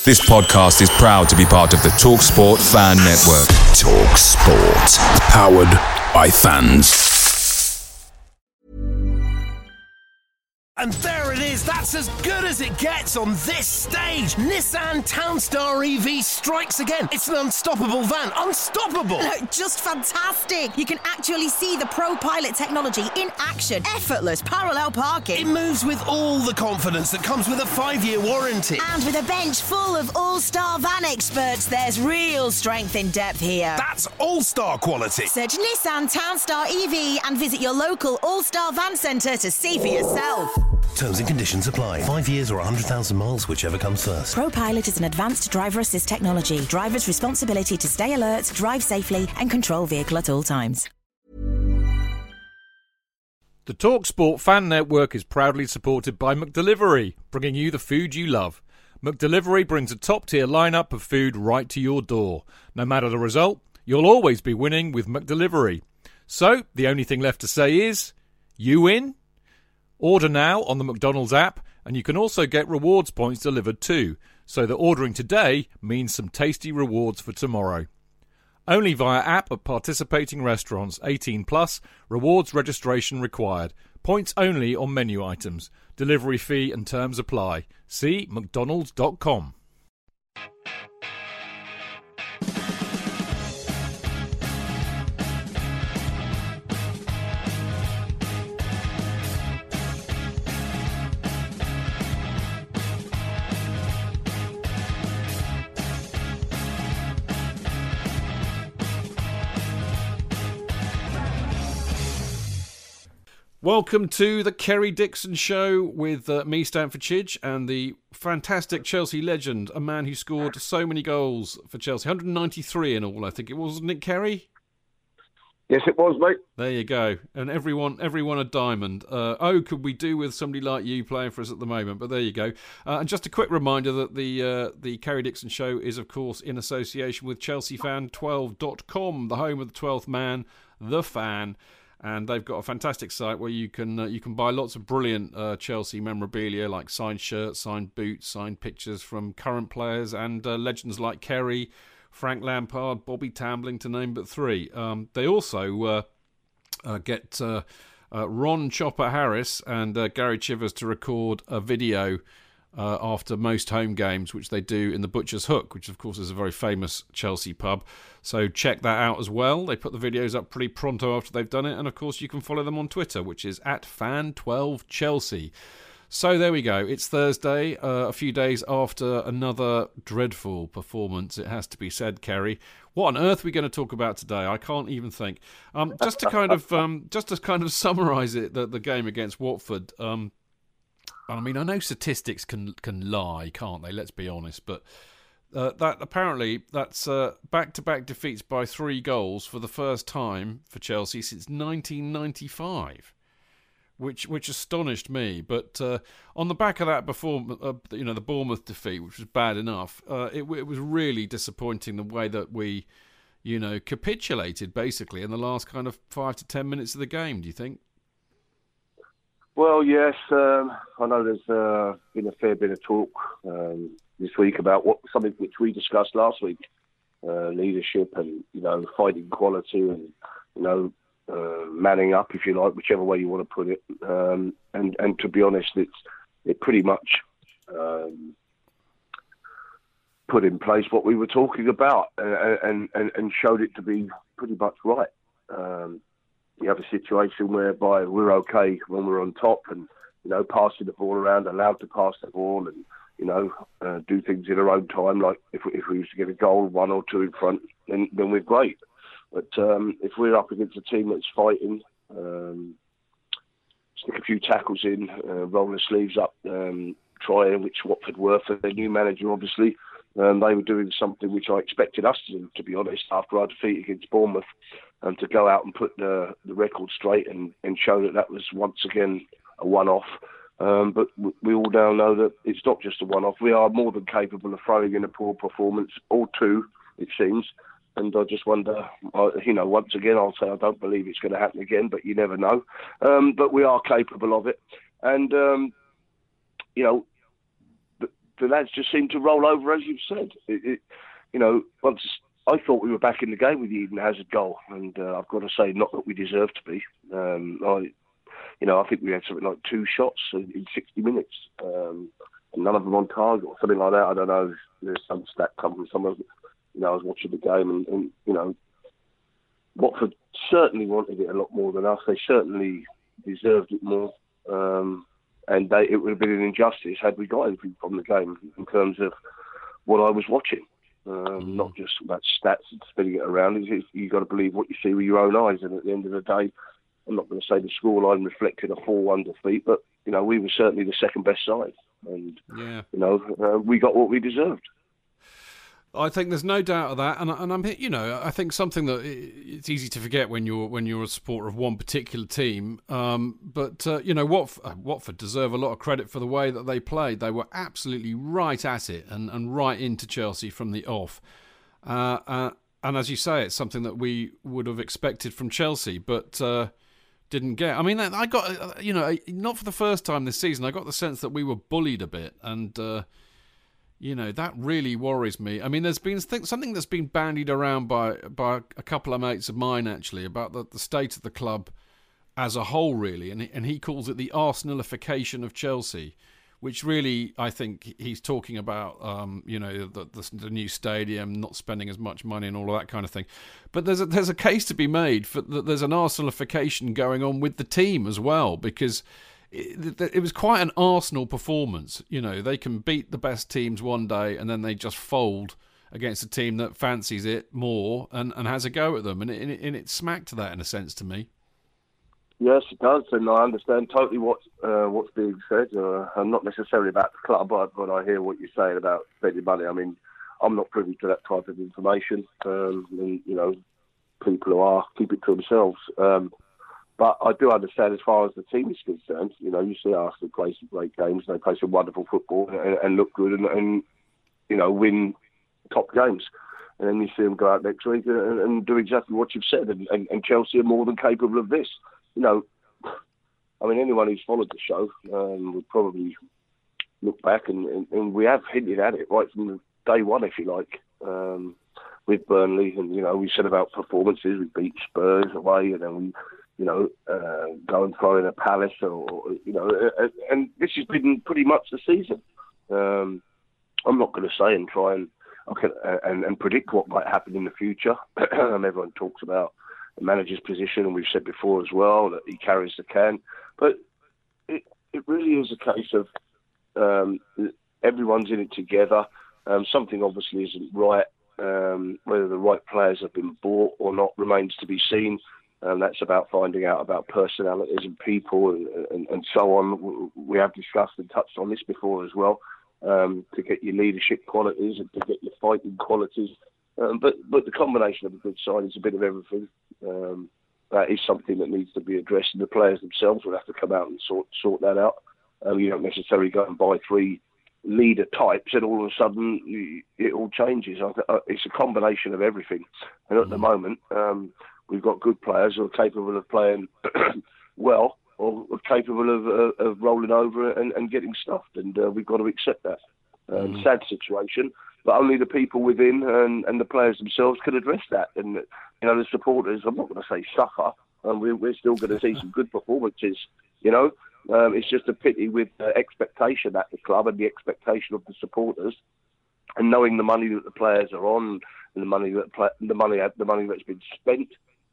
This podcast is proud to be part of the TalkSport Fan Network. TalkSport. Powered by fans. And there it is, that's as good as it gets on this stage. Nissan Townstar EV strikes again. It's an unstoppable van, unstoppable. Just fantastic. You can actually see the ProPilot technology in action. Effortless parallel parking. It moves with all the confidence that comes with a 5-year warranty. And with a bench full of all-star van experts, there's real strength in depth here. That's all-star quality. Search Nissan Townstar EV and visit your local all-star van centre to see for yourself. Terms and conditions apply. 5 years or 100,000 miles, whichever comes first. ProPilot is an advanced driver assist technology. Driver's responsibility to stay alert, drive safely and control vehicle at all times. The TalkSport Fan Network is proudly supported by McDelivery, bringing you the food you love. McDelivery brings a top-tier lineup of food right to your door. No matter the result, you'll always be winning with McDelivery. So, the only thing left to say is, you win? Order now on the McDonald's app, and you can also get rewards points delivered too, so that ordering today means some tasty rewards for tomorrow. Only via app at participating restaurants. 18 plus. Rewards registration required. Points only on menu items. Delivery fee and terms apply. See mcdonalds.com. Welcome to the Kerry Dixon Show with me, Stanford Chidge, and the fantastic Chelsea legend, a man who scored so many goals for Chelsea. 193 in all, I think it was, wasn't it, Kerry? Yes, it was, mate. There you go. And everyone a diamond. Could we do with somebody like you playing for us at the moment? But there you go. And just a quick reminder that the Kerry Dixon Show is, of course, in association with ChelseaFan12.com, the home of the 12th man, The Fan. And they've got a fantastic site where you can buy lots of brilliant Chelsea memorabilia, like signed shirts, signed boots, signed pictures from current players and legends like Kerry, Frank Lampard, Bobby Tambling, to name but three. They also get Ron Chopper Harris and Gary Chivers to record a video after most home games, which they do in the Butcher's Hook, which of course is a very famous Chelsea pub. So check that out as well. They put the videos up pretty pronto after they've done it, and of course you can follow them on Twitter, which is @fan12chelsea. So there we go. It's Thursday, a few days after another dreadful performance, it has to be said, Kerry. What on earth are we going to talk about today? I can't even think. Just to kind of summarise it, the game against Watford. I mean, I know statistics can lie, can't they? Let's be honest. But that's back-to-back defeats by 3 goals for the first time for Chelsea since 1995, which astonished me. But on the back of that, before the Bournemouth defeat, which was bad enough, it was really disappointing the way that we, capitulated basically in the last kind of 5 to 10 minutes of the game. Do you think? Well, yes. I know there's been a fair bit of talk this week about something which we discussed last week: leadership and fighting quality and manning up, if you like, whichever way you want to put it. And to be honest, it pretty much put in place what we were talking about and showed it to be pretty much right. You have a situation whereby we're okay when we're on top and, passing the ball around, allowed to pass the ball and, do things in our own time. Like if we used to get a goal, 1 or 2 in front, then we're great. But if we're up against a team that's fighting, stick a few tackles in, roll the sleeves up, try, which Watford were for their new manager, obviously. They were doing something which I expected us to do, to be honest, after our defeat against Bournemouth, and to go out and put the record straight and show that was once again a one-off. But we all now know that it's not just a one-off. We are more than capable of throwing in a poor performance, or 2, it seems. And I just wonder, once again, I'll say I don't believe it's going to happen again, but you never know. But we are capable of it. And, the lads just seemed to roll over, as you've said. Once I thought we were back in the game with the Eden Hazard goal, and I've got to say, not that we deserved to be. I think we had something like 2 shots in 60 minutes, and none of them on target or something like that. I don't know. There's some stat come from someone. I was watching the game, and Watford certainly wanted it a lot more than us. They certainly deserved it more, and it would have been an injustice had we got anything from the game in terms of what I was watching. Not just about stats and spinning it around. You've got to believe what you see with your own eyes, and at the end of the day, I'm not going to say the scoreline reflected a 4-1 defeat, but we were certainly the second best side, and we got what we deserved. I think there's no doubt of that, and I'm, I think something that it's easy to forget when you're a supporter of one particular team. But Watford deserve a lot of credit for the way that they played. They were absolutely right at it and right into Chelsea from the off. And as you say, it's something that we would have expected from Chelsea, but didn't get. I mean, I got not for the first time this season. I got the sense that we were bullied a bit, and. That really worries me. I mean, there's been something that's been bandied around by a couple of mates of mine, actually, about the state of the club as a whole, really. And he calls it the Arsenalification of Chelsea, which really, I think he's talking about, the new stadium, not spending as much money and all of that kind of thing. But there's a case to be made for that there's an Arsenalification going on with the team as well, because... It was quite an Arsenal performance. They can beat the best teams one day and then they just fold against a team that fancies it more and has a go at them. And it smacked that in a sense to me. Yes, it does. And I understand totally what's being said. I'm not necessarily about the club, but I hear what you're saying about spending money. I mean, I'm not privy to that type of information. People who are, keep it to themselves. But I do understand as far as the team is concerned, you see Arsenal play some great games, they play some wonderful football and look good and win top games. And then you see them go out next week and do exactly what you've said. And Chelsea are more than capable of this. Anyone who's followed the show would probably look back and we have hinted at it right from day one, if you like, with Burnley. And, we said about performances, we beat Spurs away and then we... go and throw in a Palace, and this has been pretty much the season. I'm not going to say and try and predict what might happen in the future. Everyone talks about the manager's position, and we've said before as well that he carries the can. But it really is a case of everyone's in it together. Something obviously isn't right. Whether the right players have been bought or not remains to be seen. That's about finding out about personalities and people and so on. We have discussed and touched on this before as well, to get your leadership qualities and to get your fighting qualities. But the combination of a good side is a bit of everything. That is something that needs to be addressed, and the players themselves will have to come out and sort that out. You don't necessarily go and buy 3 leader types and all of a sudden it all changes. It's a combination of everything. And at the moment... we've got good players who are capable of playing well or capable of rolling over and getting stuffed, and we've got to accept that. Sad situation, but only the people within and the players themselves can address that. And the supporters, I'm not going to say suffer, and we're still going to see some good performances. It's just a pity with expectation at the club and the expectation of the supporters, and knowing the money that the players are on and the money that's been spent.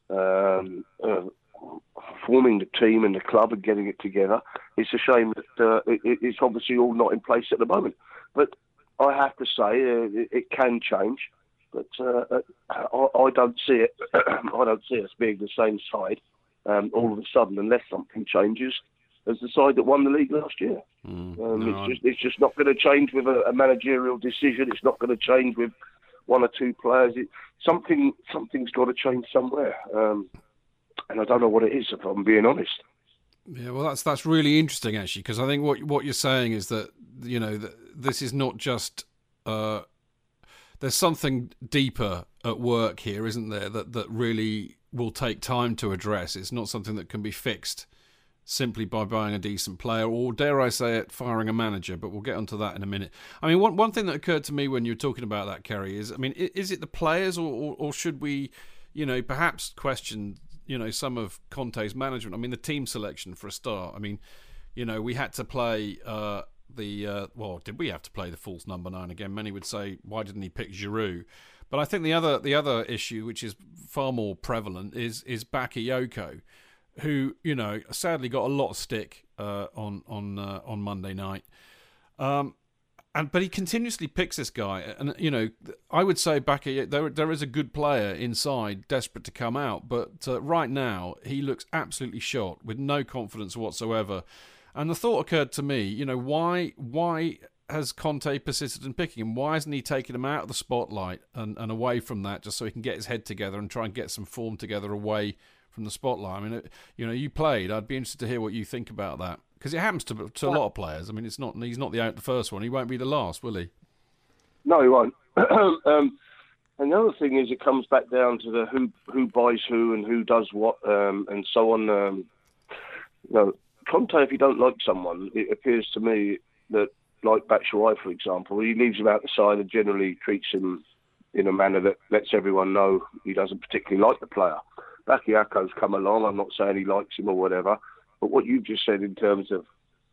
Forming the team and the club and getting it together. It's a shame that it's obviously all not in place at the moment. But I have to say it can change. But I don't see it. I don't see us being the same side all of a sudden unless something changes as the side that won the league last year. It's just not going to change with a managerial decision. It's not going to change with 1 or 2 players. Something's got to change somewhere, and I don't know what it is, if I'm being honest. Yeah, well, that's really interesting actually, because I think what you're saying is that that this is not just there's something deeper at work here, isn't there? That really will take time to address. It's not something that can be fixed simply by buying a decent player, or dare I say it, firing a manager. But we'll get onto that in a minute. I mean, one thing that occurred to me when you were talking about that, Kerry, is, I mean, is it the players, or should we, perhaps question, some of Conte's management? I mean, the team selection for a start. I mean, we had to play did we have to play the false number 9 again? Many would say, why didn't he pick Giroud? But I think the other issue, which is far more prevalent, is Bakayoko, who sadly got a lot of stick on Monday night, but he continuously picks this guy, and I would say Bakayoko, there is a good player inside, desperate to come out, but right now he looks absolutely shot with no confidence whatsoever. And the thought occurred to me, why has Conte persisted in picking him? Why hasn't he taken him out of the spotlight and away from that, just so he can get his head together and try and get some form together away from the spotlight? I mean, you played. I'd be interested to hear what you think about that, because it happens to a lot of players. I mean, he's not the first one. He won't be the last, will he? No, he won't. And the other thing is, it comes back down to the who buys who and who does what, and so on. Conte, if you don't like someone, it appears to me that, like Batshuayi, for example, he leaves him out the side and generally treats him in a manner that lets everyone know he doesn't particularly like the player. Bakayoko's come along. I'm not saying he likes him or whatever, but what you've just said in terms of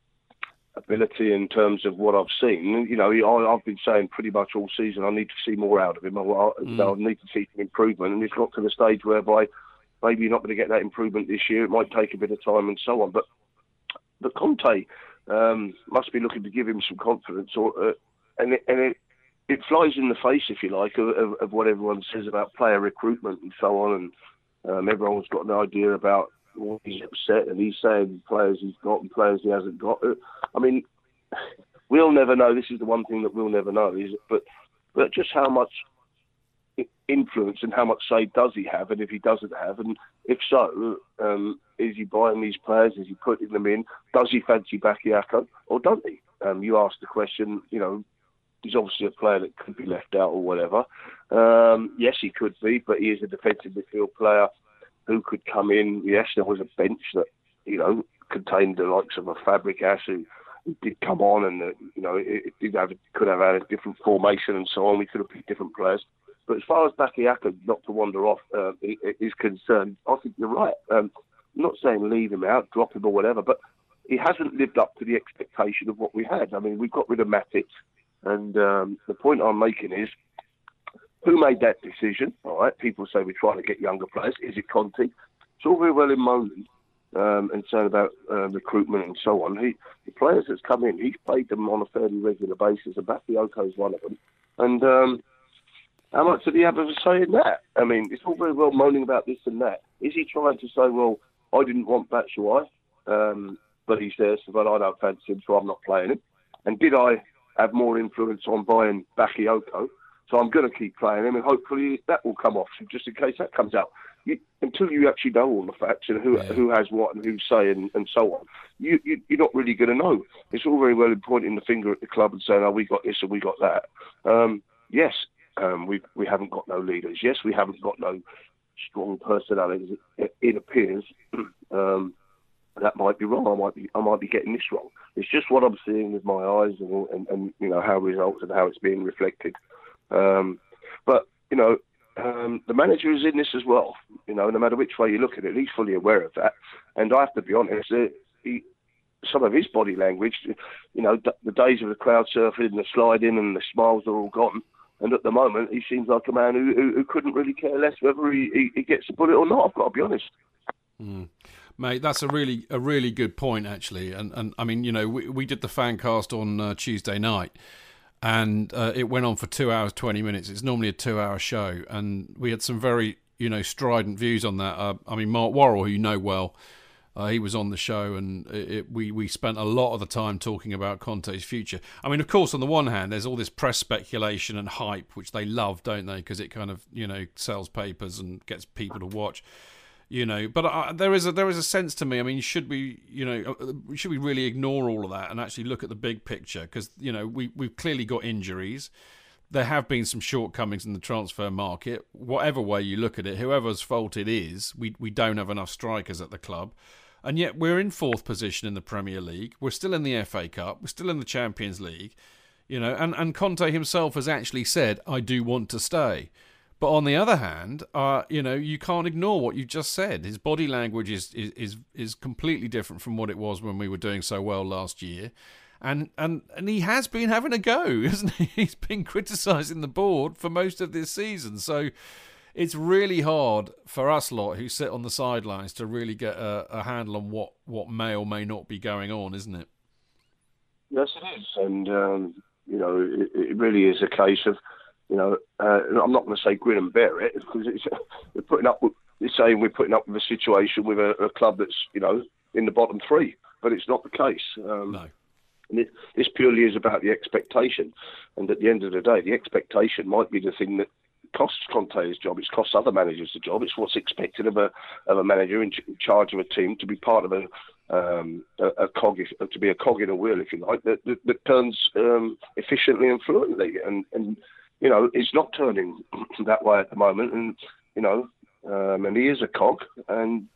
ability, in terms of what I've seen, I've been saying pretty much all season I need to see more out of him. I need to see some improvement, and it's got to the stage whereby maybe you're not going to get that improvement this year. It might take a bit of time and so on, but Conte must be looking to give him some confidence, and it flies in the face, if you like, of what everyone says about player recruitment and so on, and everyone's got an idea about what he's upset, and he's saying players he's got and players he hasn't got. I mean, we'll never know. This is the one thing that we'll never know, but just how much influence and how much say does he have, and if he doesn't have, and if so, is he buying these players? Is he putting them in? Does he fancy Bakayoko or don't he? You asked the question, he's obviously a player that could be left out or whatever. Yes, he could be, but he is a defensive midfield player who could come in. Yes, there was a bench that, contained the likes of a Fabregas who did come on, and, it could have had a different formation and so on. We could have picked different players. But as far as Bakayoko, not to wander off, is concerned, I think you're right. I'm not saying leave him out, drop him or whatever, but he hasn't lived up to the expectation of what we had. I mean, we got rid of Matic, and the point I'm making is, who made that decision? All right, people say we're trying to get younger players. Is it Conte? It's all very well in moaning and saying about recruitment and so on. The players that's come in, he's played them on a fairly regular basis, and Bakayoko is one of them. And how much did he have of a say in that? I mean, it's all very well moaning about this and that. Is he trying to say, well, I didn't want Batshuayi, but he's there, so I don't fancy him, so I'm not playing him? And did I have more influence on buying Bakayoko, so I'm going to keep playing him, and hopefully that will come off, just in case that comes out. Until you actually know all the facts and who has what and who's saying and so on, you're not really going to know. It's all very well in pointing the finger at the club and saying, oh, we got this and we got that. Yes. We haven't got no leaders. Yes, we haven't got no strong personalities. It appears that might be wrong. I might be getting this wrong. It's just what I'm seeing with my eyes and how results and how it's being reflected. But the manager is in this as well. No matter which way you look at it, he's fully aware of that. And I have to be honest, some of his body language, the days of the crowd surfing and the sliding and the smiles are all gone. And at the moment, he seems like a man who couldn't really care less whether he gets a bullet or not. I've got to be honest. Mate, that's a really good point, actually. And I mean, we did the fan cast on Tuesday night, and it went on for 2 hours, 20 minutes. It's normally a 2-hour show, and we had some very, strident views on that. I mean, Mark Worrell, who you know well, he was on the show, and we spent a lot of the time talking about Conte's future. I mean, of course, on the one hand, there's all this press speculation and hype, which they love, don't they? Because it kind of, sells papers and gets people to watch. But there is a sense to me. I mean, should we really ignore all of that and actually look at the big picture? Because we've clearly got injuries. There have been some shortcomings in the transfer market. Whatever way you look at it, whoever's fault it is, we don't have enough strikers at the club. And yet we're in 4th position in the Premier League. We're still in the FA Cup. We're still in the Champions League. And Conte himself has actually said, I do want to stay. But on the other hand, you can't ignore what you just said. His body language is completely different from what it was when we were doing so well last year. And he has been having a go, hasn't he? He's been criticising the board for most of this season. So it's really hard for us lot who sit on the sidelines to really get a handle on what may or may not be going on, isn't it? Yes, it is. And, it really is a case of, I'm not going to say grin and bear it, because we're putting up with a situation with a club that's, in the bottom 3. But it's not the case. No. And this purely is about the expectation. And at the end of the day, the expectation might be the thing that costs Conte his job. It's cost other managers the job. It's what's expected of a manager in charge of a team to be part of a cog, to be a cog in a wheel, if you like, that turns efficiently and fluently. And it's not turning that way at the moment. And and he is a cog, and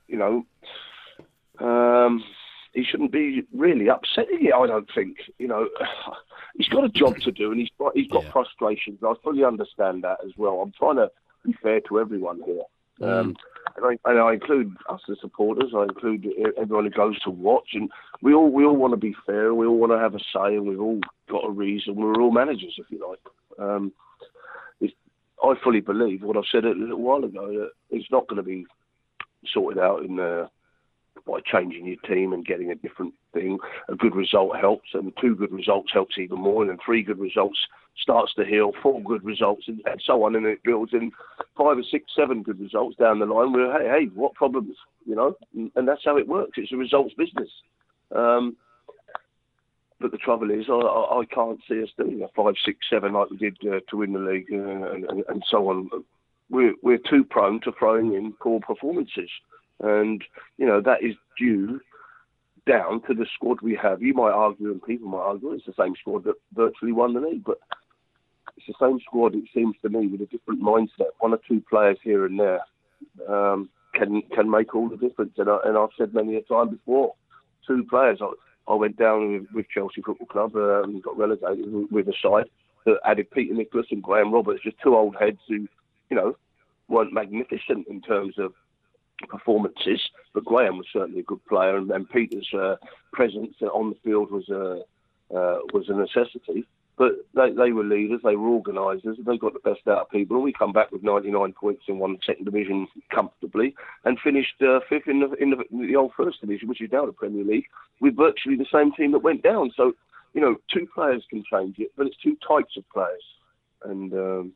he shouldn't be really upsetting it, I don't think. He's got a job to do, and he's got frustrations. I fully understand that as well. I'm trying to be fair to everyone here. And I include us as supporters. I include everyone who goes to watch, and we all want to be fair. We all want to have a say, and we've all got a reason. We're all managers, if you like. I fully believe what I said a little while ago, that it's not going to be sorted out by changing your team and getting a different thing. A good result helps, and 2 good results helps even more, and then 3 good results starts to heal, 4 good results, and so on, and it builds in 5 or 6, 7 good results down the line. We're, hey, what problems, and that's how it works. It's a results business. But the trouble is, I can't see us doing a 5, 6, 7 like we did to win the league and so on. We're too prone to throwing in poor performances. And, that is due down to the squad we have. You might argue, and people might argue, it's the same squad that virtually won the league, but it's the same squad, it seems to me, with a different mindset. 1 or 2 players here and there can make all the difference. And I've said many a time before, 2 players. I went down with Chelsea Football Club and got relegated with a side that added Peter Nicholas and Graham Roberts, just 2 old heads who, weren't magnificent in terms of performances, but Graham was certainly a good player, and Peter's presence on the field was a necessity. But they were leaders, they were organisers, they got the best out of people, and we come back with 99 points and won the 2nd division comfortably, and finished 5th in the old 1st division, which is now the Premier League, with virtually the same team that went down. So, 2 players can change it, but it's 2 types of players, and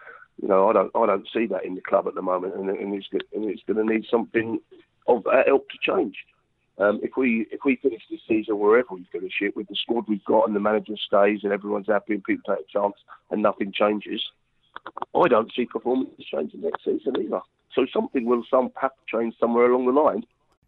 I don't see that in the club at the moment, and it's going to need something of that help to change. If we finish this season wherever we finish it, with the squad we've got and the manager stays and everyone's happy and people take a chance and nothing changes, I don't see performances changing next season either. So something will have to change somewhere along the line.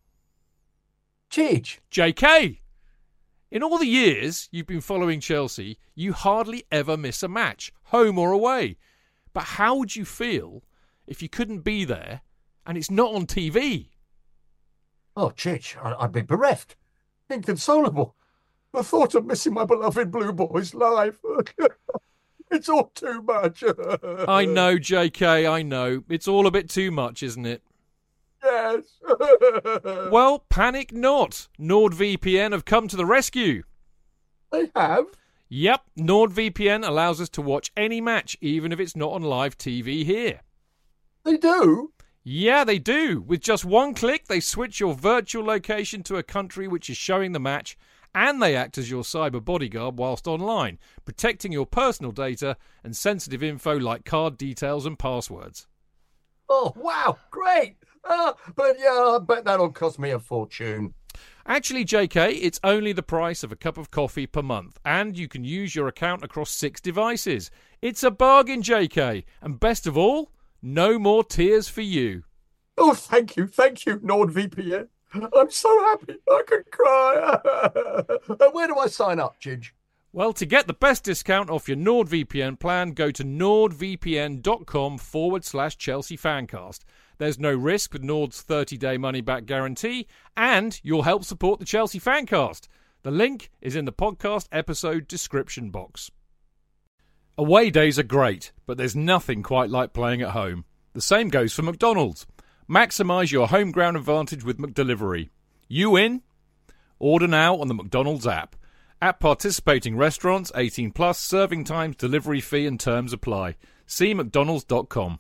Chidge. JK, in all the years you've been following Chelsea, you hardly ever miss a match, home or away. But how would you feel if you couldn't be there and it's not on TV? Oh, Chidge, I'd be bereft. Inconsolable. The thought of missing my beloved Blue Boys live. It's all too much. I know, JK, I know. It's all a bit too much, isn't it? Yes. Well, panic not. NordVPN have come to the rescue. They have? Yep, NordVPN allows us to watch any match, even if it's not on live TV here. They do? Yeah, they do. With just 1 click, they switch your virtual location to a country which is showing the match, and they act as your cyber bodyguard whilst online, protecting your personal data and sensitive info like card details and passwords. Oh, wow, great. But yeah, I bet that'll cost me a fortune. Actually, JK, it's only the price of a cup of coffee per month, and you can use your account across 6 devices. It's a bargain, JK, and best of all, no more tears for you. Oh, thank you, NordVPN. I'm so happy, I could cry. Where do I sign up, Chidge? Well, to get the best discount off your NordVPN plan, go to nordvpn.com/Chelsea Fancast. There's no risk with Nord's 30-day money-back guarantee, and you'll help support the Chelsea Fancast. The link is in the podcast episode description box. Away days are great, but there's nothing quite like playing at home. The same goes for McDonald's. Maximise your home ground advantage with McDelivery. You in? Order now on the McDonald's app. At participating restaurants, 18 plus, serving times, delivery fee and terms apply. See mcdonalds.com.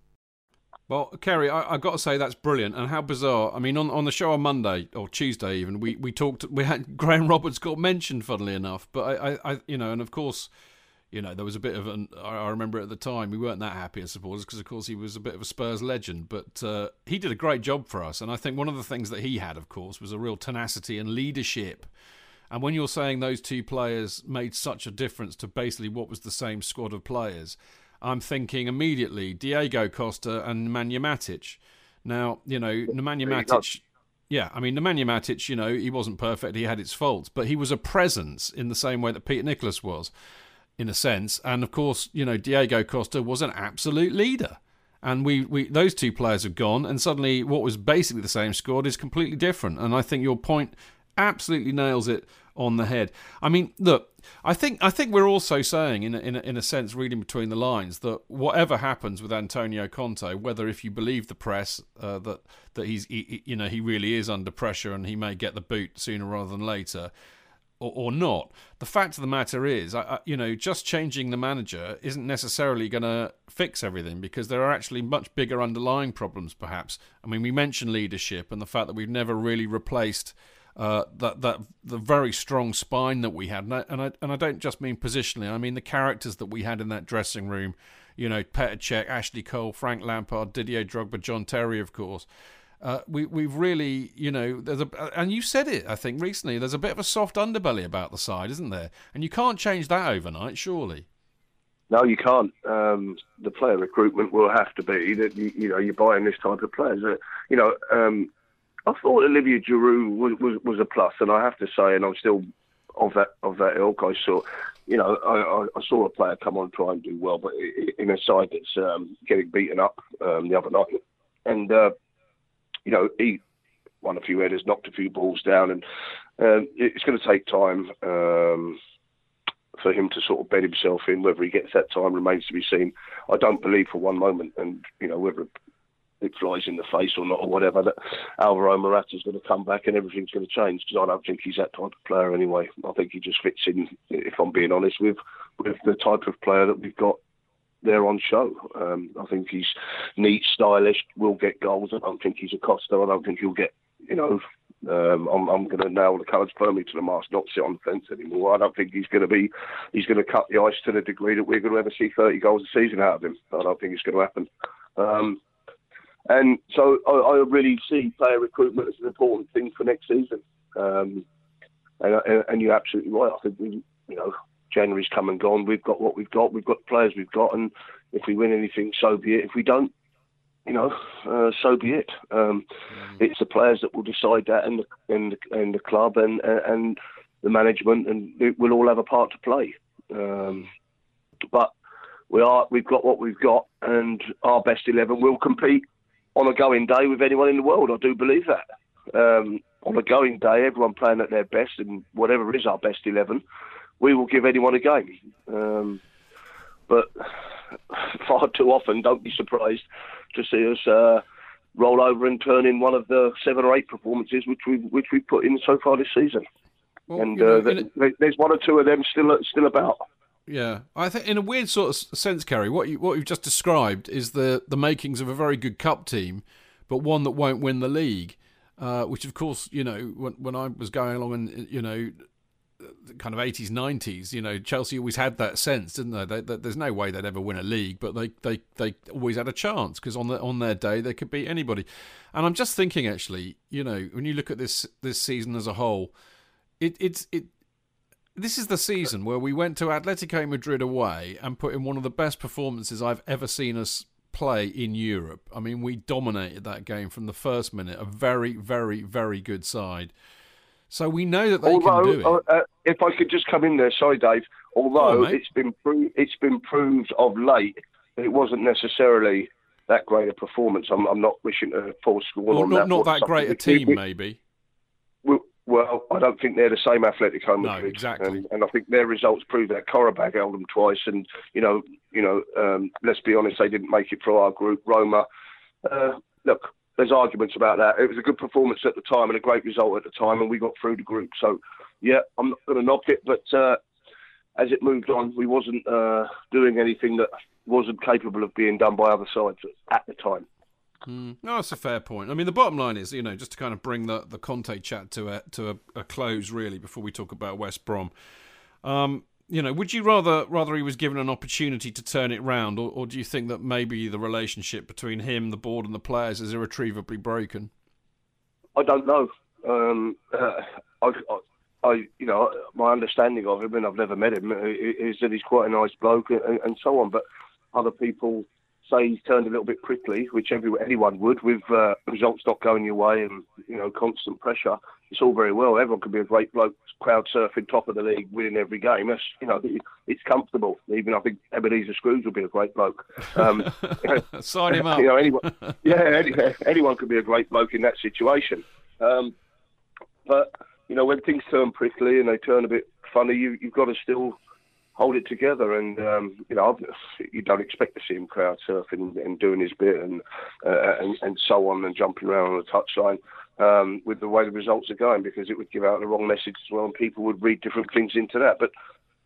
Well, Kerry, I've got to say that's brilliant, and how bizarre. I mean, on the show on Monday or Tuesday even, we had Graham Roberts got mentioned, funnily enough, but I and of course, there was a bit of I remember at the time we weren't that happy as supporters because of course he was a bit of a Spurs legend, but he did a great job for us, and I think one of the things that he had, of course, was a real tenacity and leadership. And when you're saying those two players made such a difference to basically what was the same squad of players, I'm thinking immediately Diego Costa and Nemanja Matic. Now, Nemanja Matic... Yeah, I mean, Nemanja Matic, he wasn't perfect, he had his faults, but he was a presence in the same way that Peter Nicholas was, in a sense. And, of course, Diego Costa was an absolute leader. And we those two players have gone, and suddenly what was basically the same squad is completely different. And I think your point absolutely nails it on the head. I mean, look, I think we're also saying, in a sense, reading between the lines, that whatever happens with Antonio Conte, whether if you believe the press that he really is under pressure and he may get the boot sooner rather than later, or not, the fact of the matter is, just changing the manager isn't necessarily going to fix everything, because there are actually much bigger underlying problems, perhaps. I mean, we mentioned leadership and the fact that we've never really replaced the very strong spine that we had, and I don't just mean positionally. I mean the characters that we had in that dressing room. Petr Cech, Ashley Cole, Frank Lampard, Didier Drogba, John Terry, of course. We've really, and you said it, I think, recently. There's a bit of a soft underbelly about the side, isn't there? And you can't change that overnight, surely. No, you can't. The player recruitment will have to be that you're buying this type of players. I thought Olivier Giroud was a plus, and I have to say, and I'm still of that ilk. I saw, I saw a player come on and try and do well, but in a side that's getting beaten up the other night, and he won a few headers, knocked a few balls down, and it's going to take time for him to sort of bed himself in. Whether he gets that time remains to be seen. I don't believe for one moment, and whether it flies in the face or not or whatever, that Alvaro Morata's going to come back and everything's going to change, because I don't think he's that type of player anyway. I think he just fits in, if I'm being honest, with the type of player that we've got there on show. I think he's neat, stylish, will get goals. I don't think he's a Costa. I don't think he'll get, I'm going to nail the colours firmly to the mast, not sit on the fence anymore. I don't think he's going to cut the ice to the degree that we're going to ever see 30 goals a season out of him. I don't think it's going to happen. And so I really see player recruitment as an important thing for next season. And you're absolutely right. I think January's come and gone. We've got what we've got. We've got the players we've got. And if we win anything, so be it. If we don't, so be it. It's the players that will decide that, and the club and the management, and we'll all have a part to play. But we've got what we've got, and our best 11 will compete on a going day with anyone in the world. I do believe that. On a going day, everyone playing at their best, and whatever is our best 11, we will give anyone a game. But far too often, don't be surprised to see us roll over and turn in one of the 7 or 8 performances which we've put in so far this season. Well, and there's 1 or 2 of them still about. Yeah, I think in a weird sort of sense, Kerry, what you've just described is the makings of a very good cup team, but one that won't win the league. Which, of course, when I was going along and kind of 80s, 90s, Chelsea always had that sense, didn't they? There's no way they'd ever win a league, but they always had a chance, because on their day they could beat anybody. And I'm just thinking, actually, when you look at this season as a whole, this is the season where we went to Atletico Madrid away and put in one of the best performances I've ever seen us play in Europe. I mean, we dominated that game from the first minute. A very, very, very good side. So we know that they can do it. If I could just come in there, sorry, Dave. Although it's been proved of late that it wasn't necessarily that great a performance. I'm not wishing to fall scorn on that. Not that great a team, maybe. Well, I don't think they're the same Atletico Madrid. No, exactly. And I think their results prove that. Qarabag held them twice, and let's be honest, they didn't make it through our group. Roma, look, there's arguments about that. It was a good performance at the time and a great result at the time, and we got through the group. So, yeah, I'm not going to knock it, but as it moved on, we wasn't doing anything that wasn't capable of being done by other sides at the time. No, that's a fair point. I mean, the bottom line is, just to kind of bring the Conte chat to a close, really, before we talk about West Brom. Would you rather he was given an opportunity to turn it round, or do you think that maybe the relationship between him, the board, and the players is irretrievably broken? I don't know. My understanding of him, and I've never met him, is that he's quite a nice bloke and so on. But other people say he's turned a little bit prickly, which anyone would, with results not going your way and constant pressure. It's all very well. Everyone can be a great bloke, crowd surfing, top of the league, winning every game. That's, it's comfortable. Even I think Ebenezer Scrooge would be a great bloke. Sign him up. Anyone could be a great bloke in that situation. But when things turn prickly and they turn a bit funny, you've got to still hold it together, and you don't expect to see him crowd surfing and doing his bit and so on, and jumping around on the touchline with the way the results are going, because it would give out the wrong message as well, and people would read different things into that. But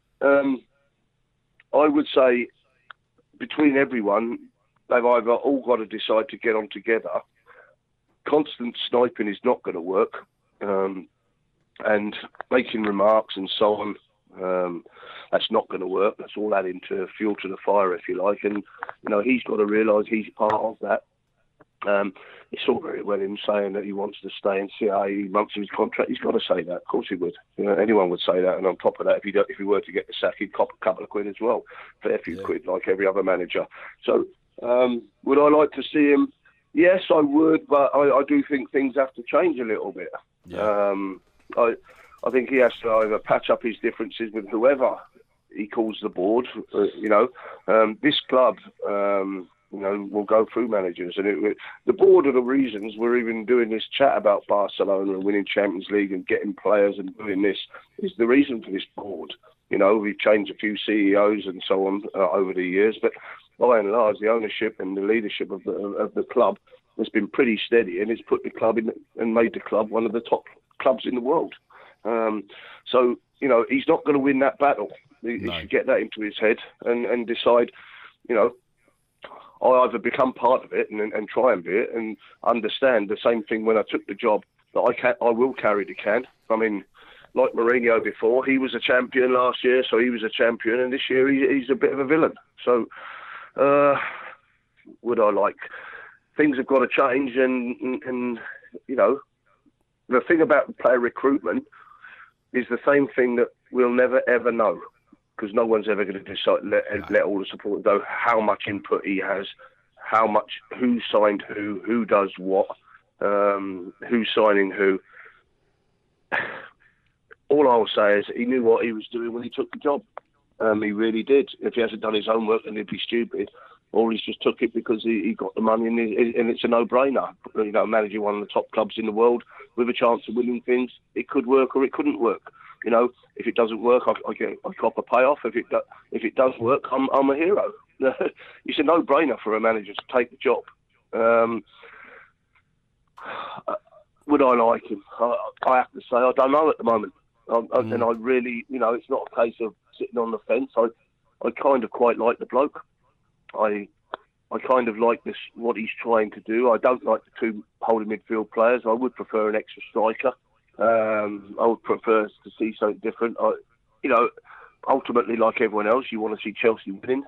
I would say between everyone, they've either all got to decide to get on together. Constant sniping is not going to work, and making remarks and so on. That's not going to work. That's all adding to fuel to the fire, if you like. And, he's got to realise he's part of that. It's all very well him saying that he wants to stay and see how 8 months of his contract. He's got to say that. Of course he would. Anyone would say that. And on top of that, if he were to get the sack, he'd cop a couple of quid as well. Fair few quid, like every other manager. So, would I like to see him? Yes, I would. But I do think things have to change a little bit. Yeah. I think he has to either patch up his differences with whoever he calls the board. This club, will go through managers, and the board are the reasons we're even doing this chat about Barcelona and winning Champions League and getting players and doing this. Is the reason for this board. We've changed a few CEOs and so on over the years, but by and large, the ownership and the leadership of the club has been pretty steady, and it's put the club in and made the club one of the top clubs in the world. So he's not going to win that battle. He should get that into his head and decide, I either become part of it and try and be it, and understand the same thing when I took the job, that I will carry the can. I mean, like Mourinho before, he was a champion last year, so he was a champion, and this year he's a bit of a villain. So would I like... Things have got to change, and the thing about player recruitment is the same thing that we'll never ever know, because no one's ever going to decide, let all the supporters know how much input he has, who signed who does what, who's signing who. All I'll say is he knew what he was doing when he took the job. He really did. If he hasn't done his homework, then he'd be stupid. Or he's just took it because he got the money, and it's a no-brainer. Managing one of the top clubs in the world with a chance of winning things, it could work or it couldn't work. If it doesn't work, I cop a payoff. If it does work, I'm a hero. It's a no-brainer for a manager to take the job. Would I like him? I have to say I don't know at the moment. And I really, it's not a case of sitting on the fence. I kind of quite like the bloke. I kind of like this, what he's trying to do. I don't like the two holding midfield players. I would prefer an extra striker. I would prefer to see something different. Ultimately, like everyone else, you want to see Chelsea winning.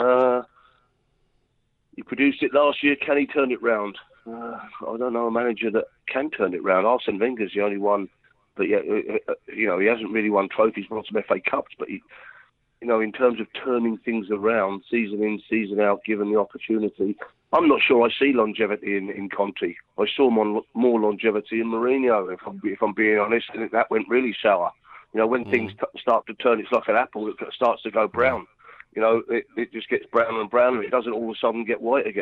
He produced it last year. Can he turn it round? I don't know a manager that can turn it round. Arsene Wenger's the only one, but yeah, he hasn't really won trophies, won some FA Cups, but he. In terms of turning things around, season in, season out, given the opportunity, I'm not sure I see longevity in Conte. I saw more longevity in Mourinho, if I'm being honest, and that went really sour. When things start to turn, it's like an apple that starts to go brown. It just gets brown and brown, and it doesn't all of a sudden get white again.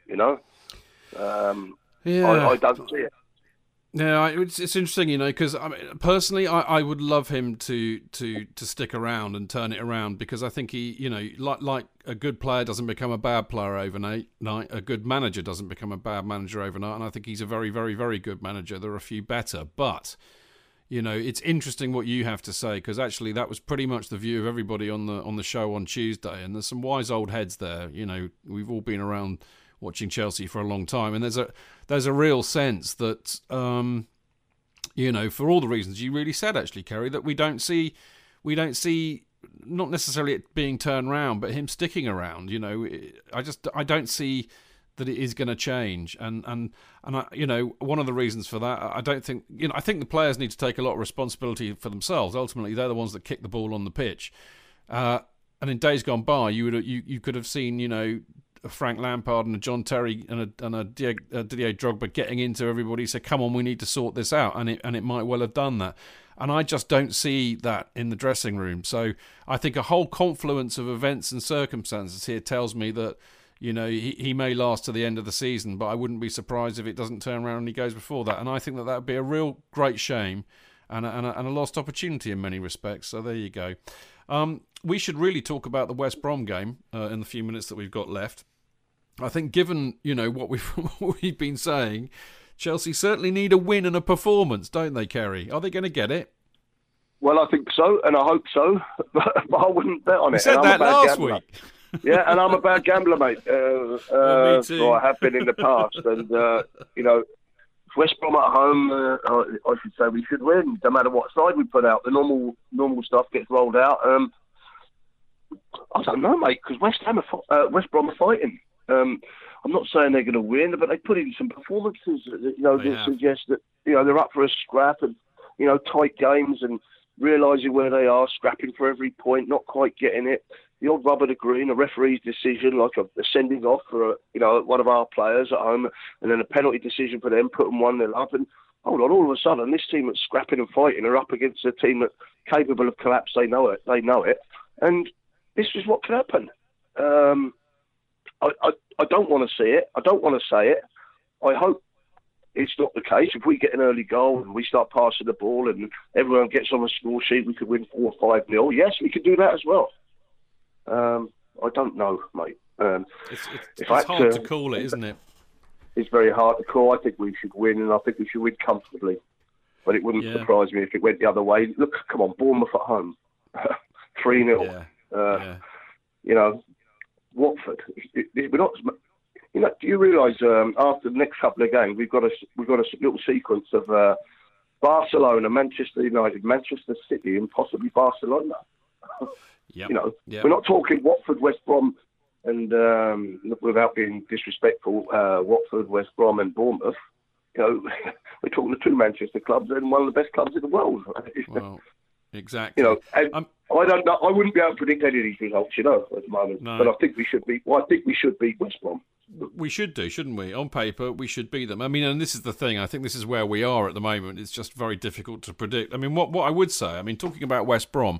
You know, Yeah, I don't see it. Yeah, it's interesting, because I mean, personally, I would love him to stick around and turn it around, because I think he, like a good player doesn't become a bad player overnight. A good manager doesn't become a bad manager overnight, and I think he's a very, very, very good manager. There are a few better, but it's interesting what you have to say, because actually that was pretty much the view of everybody on the show on Tuesday, and there's some wise old heads there. We've all been around watching Chelsea for a long time, and there's a real sense that for all the reasons you really said, actually, Kerry, that we don't see not necessarily it being turned around, but him sticking around. I don't see that it is going to change, and one of the reasons for that, I don't think I think the players need to take a lot of responsibility for themselves. Ultimately, they're the ones that kick the ball on the pitch, and in days gone by, you could have seen a Frank Lampard and a John Terry and a Didier Drogba getting into everybody, say, come on, we need to sort this out, and it might well have done that. And I just don't see that in the dressing room. So I think a whole confluence of events and circumstances here tells me that he may last to the end of the season, but I wouldn't be surprised if it doesn't turn around and he goes before that. And I think that would be a real great shame and a lost opportunity in many respects. So there you go. We should really talk about the West Brom game in the few minutes that we've got left. I think, given what we've been saying, Chelsea certainly need a win and a performance, don't they, Kerry? Are they going to get it? Well, I think so, and I hope so, but I wouldn't bet on it. You said that last week. Yeah, and I'm a bad gambler, mate. Me too. So I have been in the past, and West Brom at home, I should say we should win, no matter what side we put out. The normal stuff gets rolled out. I don't know, mate, because West Brom are fighting. I'm not saying they're going to win, but they put in some performances, that suggest that they're up for a scrap, and tight games, and realising where they are, scrapping for every point, not quite getting it. The odd rub of the green, a referee's decision, like a sending off for one of our players at home, and then a penalty decision for them, put them 1-0 up, and hold on, all of a sudden this team that's scrapping and fighting are up against a team that's capable of collapse. They know it, and this is what can happen. I don't want to see it. I don't want to say it. I hope it's not the case. If we get an early goal and we start passing the ball and everyone gets on the score sheet, we could win 4 or 5-0. Yes, we could do that as well. I don't know, mate. It's hard to call it, isn't it? It's very hard to call. I think we should win, and I think we should win comfortably. But it wouldn't surprise me if it went the other way. Look, come on, Bournemouth at home, 3-0. Watford. We're not. Do you realise after the next couple of games we've got a little sequence of Barcelona, Manchester United, Manchester City, and possibly Barcelona. Yep. We're not talking Watford, West Brom, and without being disrespectful, Watford, West Brom, and Bournemouth. We're talking the 2 Manchester clubs and one of the best clubs in the world. Well, exactly. And I don't know. I wouldn't be able to predict any of these results, at the moment. No. But I think we should be. Well, I think we should beat West Brom. We should do, shouldn't we? On paper, we should beat them. I mean, and this is the thing. I think this is where we are at the moment. It's just very difficult to predict. I mean, what I would say. I mean, talking about West Brom,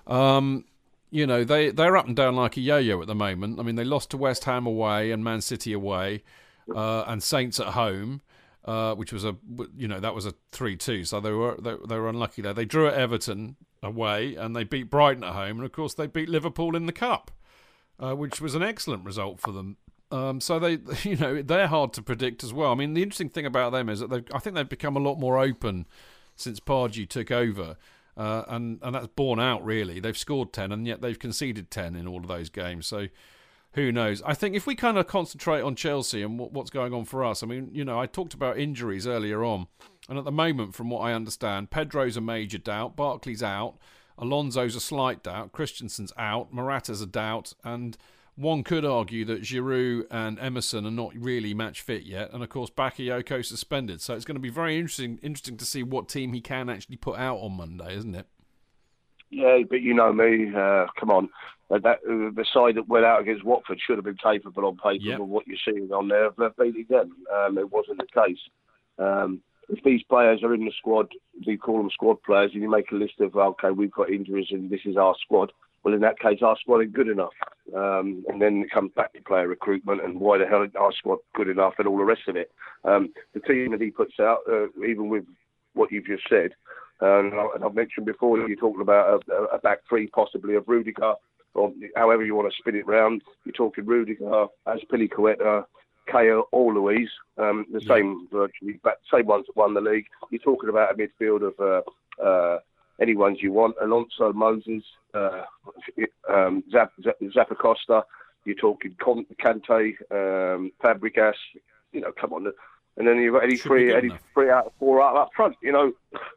they're up and down like a yo-yo at the moment. I mean, they lost to West Ham away and Man City away, and Saints at home. Which was that was a 3-2, so they were unlucky there. They drew at Everton away, and they beat Brighton at home, and of course they beat Liverpool in the cup, which was an excellent result for them. So they're hard to predict as well. I mean, the interesting thing about them is that I think they've become a lot more open since Pardew took over, and that's borne out really. They've scored 10, and yet they've conceded 10 in all of those games. So. Who knows? I think if we kind of concentrate on Chelsea and what's going on for us, I mean, I talked about injuries earlier on, and at the moment, from what I understand, Pedro's a major doubt, Barkley's out, Alonso's a slight doubt, Christensen's out, Morata's a doubt, and one could argue that Giroud and Emerson are not really match fit yet, and of course Bakayoko suspended. So it's going to be very interesting to see what team he can actually put out on Monday, isn't it? Yeah, but you know me, come on. The side that went out against Watford should have been capable on paper of what you're seeing on there. They've beaten them. It wasn't the case. If these players are in the squad, we call them squad players, and you make a list of, okay, we've got injuries and this is our squad, well, in that case, our squad ain't good enough. And then it comes back to player recruitment and why the hell isn't our squad good enough and all the rest of it. The team that he puts out, even with what you've just said, and I've mentioned before, you're talking about a back three possibly of Rudiger, or however you want to spin it round. You're talking Rudiger, Azpilicueta, Cahill or Louise, same virtually, but same ones that won the league. You're talking about a midfield of any ones you want: Alonso, Moses, Zappacosta. You're talking Kante, Fabregas. You know, come on, and then you've got any three out of four up front. You know,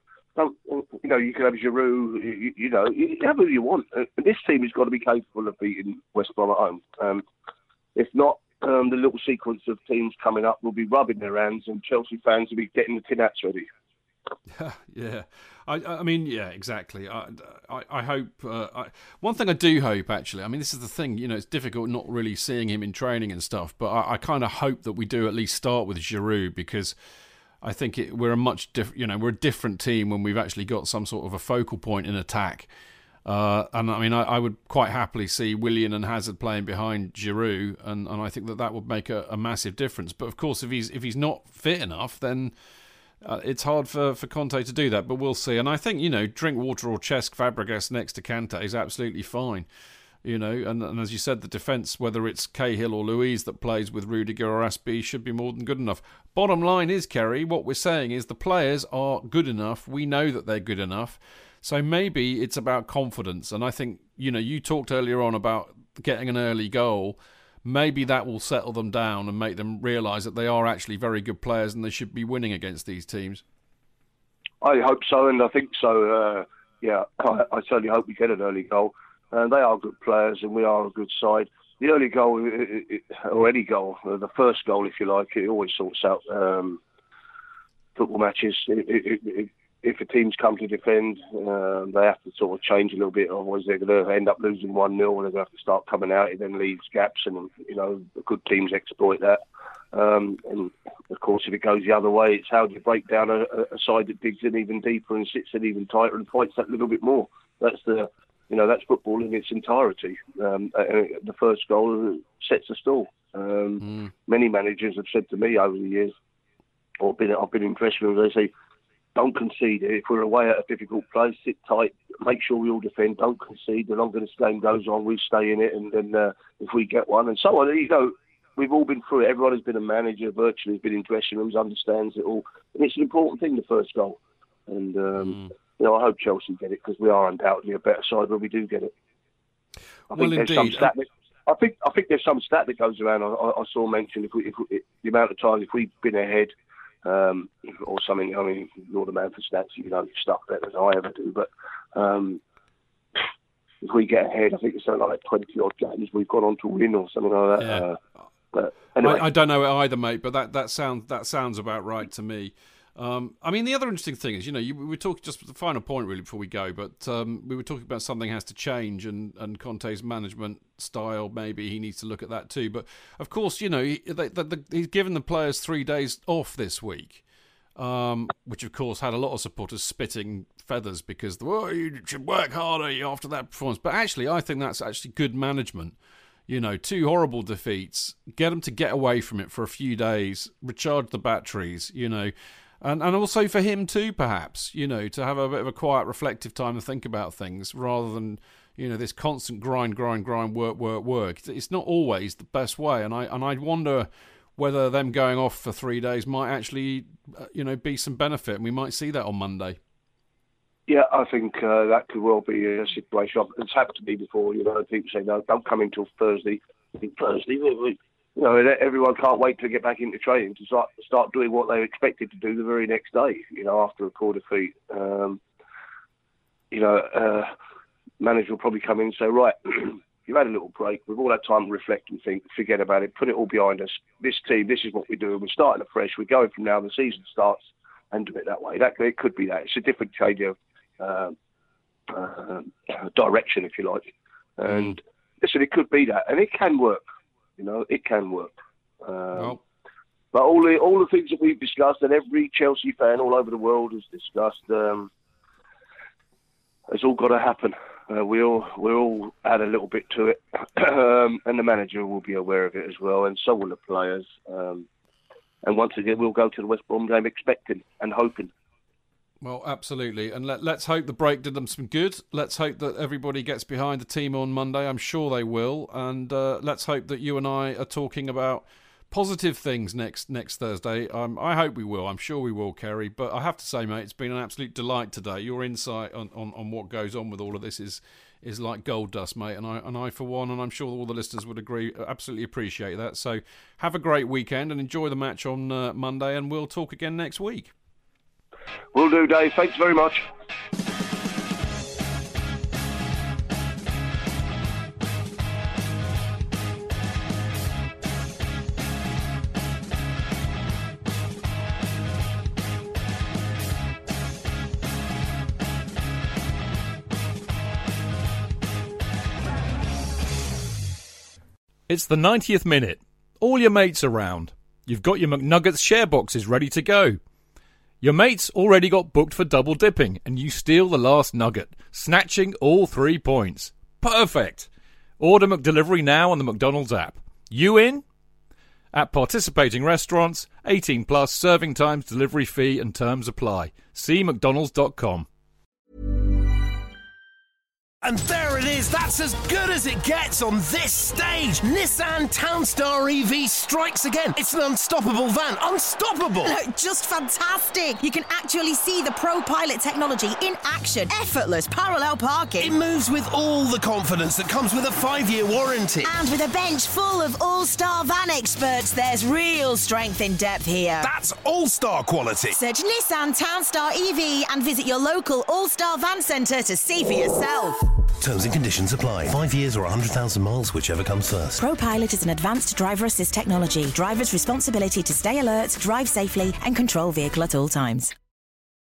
you can have Giroud. You have who you want. And this team has got to be capable of beating West Brom at home. If not, the little sequence of teams coming up will be rubbing their hands, and Chelsea fans will be getting the tin hats ready. Yeah, I mean, yeah, exactly. I hope. One thing I do hope, actually, I mean, this is the thing. You know, it's difficult not really seeing him in training and stuff, but I kind of hope that we do at least start with Giroud, because I think we're a much different. You know, we're a different team when we've actually got some sort of a focal point in attack. And I mean, I would quite happily see Willian and Hazard playing behind Giroud, and I think that would make a massive difference. But of course, if he's not fit enough, then it's hard for Conte to do that. But we'll see. And I think, Drinkwater or Cesc Fabregas next to Kante is absolutely fine. And as you said, the defence, whether it's Cahill or Louise that plays with Rudiger or Aspi, should be more than good enough. Bottom line is, Kerry, what we're saying is the players are good enough. We know that they're good enough. So maybe it's about confidence. And I think, you talked earlier on about getting an early goal. Maybe that will settle them down and make them realise that they are actually very good players and they should be winning against these teams. I hope so, and I think so. I certainly hope we get an early goal. They are good players and we are a good side. The early goal, or any goal, the first goal, if you like, it always sorts out football matches. If a team's come to defend, they have to sort of change a little bit, otherwise they're going to end up losing 1-0 and they're going to have to start coming out. It then leaves gaps, and the good teams exploit that. And of course, if it goes the other way, it's how do you break down a side that digs in even deeper and sits in even tighter and fights that little bit more. That's that's football in its entirety. The first goal sets the stall. Many managers have said to me over the years, or I've been impressed with them, they say, don't concede. If we're away at a difficult place, sit tight, make sure we all defend, don't concede. The longer this game goes on, we stay in it, and then if we get one, and so on. We've all been through it. Everyone who's been a manager, virtually, has been in dressing rooms, understands it all. And it's an important thing, the first goal. And, I hope Chelsea get it, because we are undoubtedly a better side when we do get it. I think there's some stat that goes around. I saw mentioned if the amount of times if we've been ahead, or something. I mean, you're the man for stats, stuff better than I ever do. But if we get ahead, I think it's something like 20 odd games we've gone on to win or something like that. Yeah. But anyway. I don't know it either, mate. But that sounds about right to me. I mean, the other interesting thing is, we were talking, just the final point really before we go, but we were talking about something has to change, and Conte's management style, maybe he needs to look at that too. But of course, he's given the players 3 days off this week, which of course had a lot of supporters spitting feathers because you should work harder after that performance. But actually, I think that's actually good management. 2 horrible defeats, get them to get away from it for a few days, recharge the batteries, And also for him too, perhaps, to have a bit of a quiet, reflective time to think about things rather than, this constant grind, work. It's not always the best way. And I wonder whether them going off for 3 days might actually, be some benefit. And we might see that on Monday. Yeah, I think that could well be a situation. It's happened to me before, people say, no, don't come until Thursday. I think Thursday, everyone can't wait to get back into training to start doing what they expected to do the very next day, after a poor defeat. Manager will probably come in and say, right, you've had a little break. We've all had time to reflect and think, forget about it, put it all behind us. This team, this is what we're doing. We're starting afresh. We're going from now. The season starts, and do it that way. It could be that. It's a different change of direction, if you like. And listen, it could be that. And it can work. It can work. But all the things that we've discussed, and every Chelsea fan all over the world has discussed, has all got to happen. we'll all add a little bit to it, and the manager will be aware of it as well, and so will the players. And once again, we'll go to the West Brom game expecting and hoping. Well, absolutely. And let's hope the break did them some good. Let's hope that everybody gets behind the team on Monday. I'm sure they will. And let's hope that you and I are talking about positive things next Thursday. I hope we will. I'm sure we will, Kerry. But I have to say, mate, it's been an absolute delight today. Your insight on what goes on with all of this is like gold dust, mate. And I, for one, and I'm sure all the listeners would agree, absolutely appreciate that. So have a great weekend and enjoy the match on Monday. And we'll talk again next week. Will do, Dave. Thanks very much. It's the 90th minute. All your mates around. You've got your McNuggets share boxes ready to go. Your mate's already got booked for double dipping, and you steal the last nugget, snatching all 3 points. Perfect! Order McDelivery now on the McDonald's app. You in? At participating restaurants, 18 plus, serving times, delivery fee and terms apply. See mcdonalds.com. And there it is, that's as good as it gets on this stage. Nissan Townstar EV strikes again. It's an unstoppable van, unstoppable. Look, just fantastic. You can actually see the ProPilot technology in action. Effortless parallel parking. It moves with all the confidence that comes with a 5-year warranty. And with a bench full of all-star van experts, there's real strength in depth here. That's all-star quality. Search Nissan Townstar EV and visit your local all-star van centre to see for yourself. Terms and conditions apply. 5 years or 100,000 miles, whichever comes first. ProPilot is an advanced driver assist technology. Driver's responsibility to stay alert, drive safely and control vehicle at all times.